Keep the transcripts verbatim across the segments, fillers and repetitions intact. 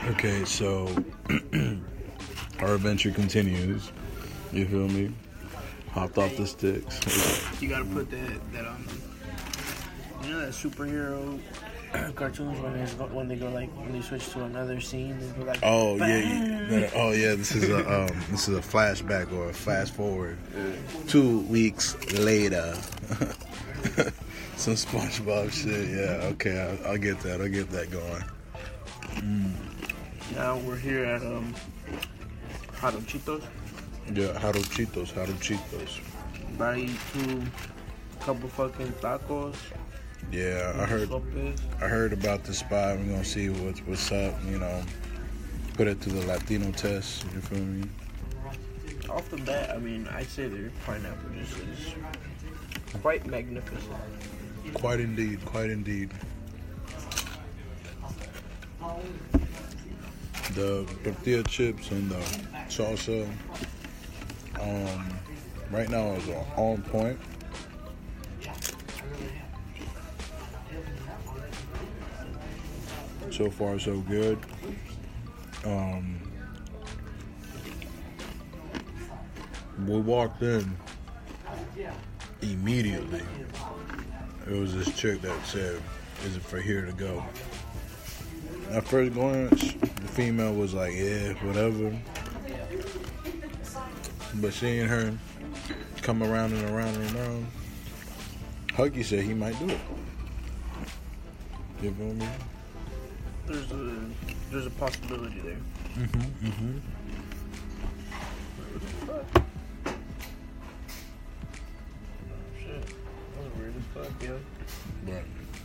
Okay, so our adventure continues. You feel me? Hopped off the sticks. You gotta put that that um, you know that superhero cartoons when they go, when they go like when they switch to another scene, they go like Oh yeah, yeah. Oh yeah. This is a um, this is a flashback or a fast forward. Two weeks later. Some SpongeBob shit. Yeah. Okay. I'll, I'll get that. I'll get that going. Mm. Now we're here at um, Jarochitos. Yeah. Jarochitos. Jarochitos. About to eat two, couple fucking tacos. Yeah, I heard. I heard about the spot. We're gonna see what's what's up. You know, put it to the Latino test. You feel me? Off the bat, I mean, I'd say their pineapple juice is quite magnificent. Quite indeed. Quite indeed. The tortilla chips and the salsa, um, right now is on point. So far, so good. Um, we walked in immediately. It was this chick that said, "Is it for here to go?" At first glance, the female was like, "Yeah, whatever." But seeing her come around and around and around, Huggy said he might do it. You feel me? There's a there's a possibility there. Mm-hmm. Mm-hmm. Shit, that was weird as fuck, yo. Right.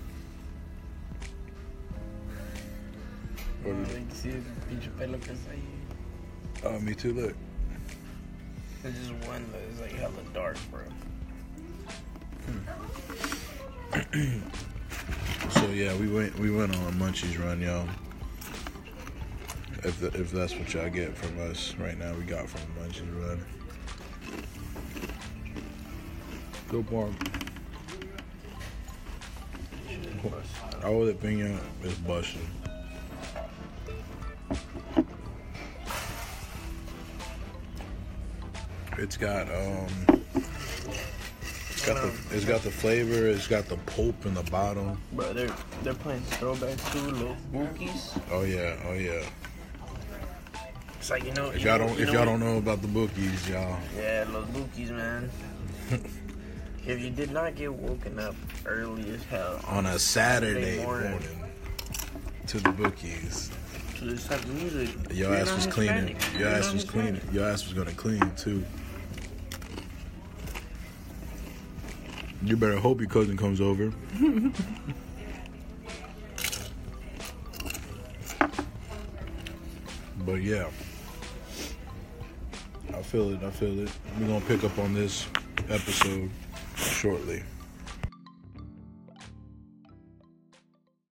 What do you see? Pinche pelo que está ahí. Oh, me too. Look. There's just one that is like hella dark, bro. Hmm. So yeah, we went we went on a Munchies run, y'all. If the, if that's what y'all get from us right now, we got from a Munchies run. Go park. All that thing is busting. It's got um, it's got the it's got the flavor. It's got the pulp in the bottom. Bro, they're they're playing throwback to Los Bookies. Oh yeah, oh yeah. It's like you know if you y'all know, don't you if know, y'all don't know about the bookies, y'all. Yeah, Los Bookies, man. If you did not get woken up early as hell on a Saturday, Saturday morning, morning to the bookies. To this type of music. Your ass was cleaning. Your ass was cleaning. Your ass was gonna clean too. You better hope your cousin comes over. But yeah, I feel it. I feel it. We're gonna pick up on this episode shortly.